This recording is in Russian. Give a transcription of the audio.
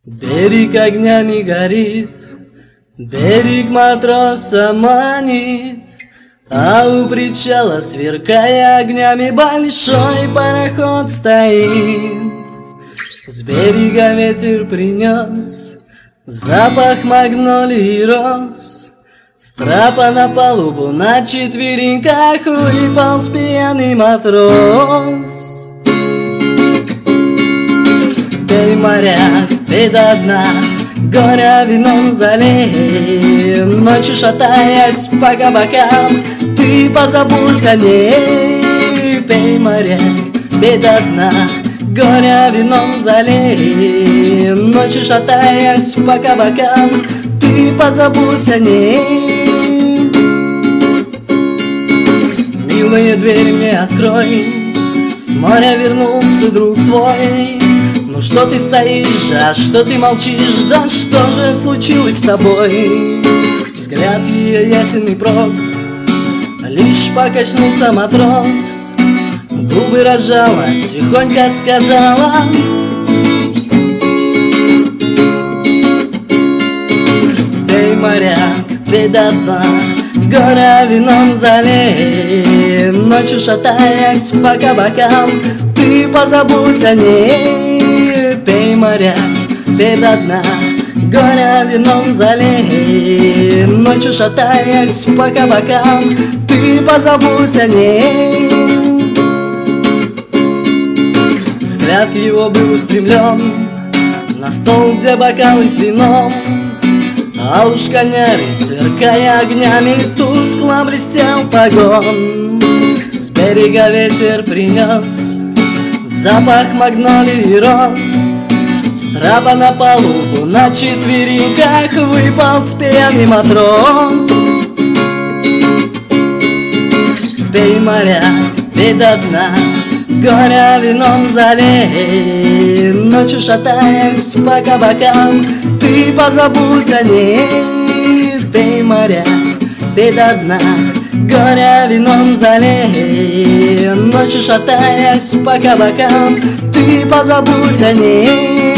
Берег огнями горит, берег матроса манит, а у причала, сверкая огнями, большой пароход стоит. С берега ветер принес запах магнолий и роз, с трапа на палубу на четвереньках выполз пьяный матрос. Пей, моряк, пей до дна, горя вином залей, ночью шатаясь по кабакам, ты позабудь о ней. Пей, моряк, пей до дна, горя вином залей, ночью шатаясь по кабакам, ты позабудь о ней. Милая, дверь мне открой, с моря вернулся друг твой. Ну что ты стоишь, а что ты молчишь, да что же случилось с тобой? Взгляд ее ясен и прост, лишь покачнулся матрос, губы разжала, тихонько сказала: пей, моряк, пей до дна, горя вином залей, ночью шатаясь по кабакам, ты позабудь о ней. Пей, моряк, пей до дна, горя вином залей, ночью шатаясь по кабакам, ты позабудь о ней. Взгляд его был устремлен на стол, где бокалы с вином, а уж коняры, сверкая огнями, тускло блестел погон. С берега ветер принес запах магнолий и роз, с трапа на палубу на четвереньках выполз пьяный матрос. Пей, моряк, пей до дна, горя вином залей, ночью шатаясь по кабакам, ты позабудь о ней. Пей, моряк, пей до дна, горя вином залей, ночью шатаясь по кабакам, ты позабудь о ней.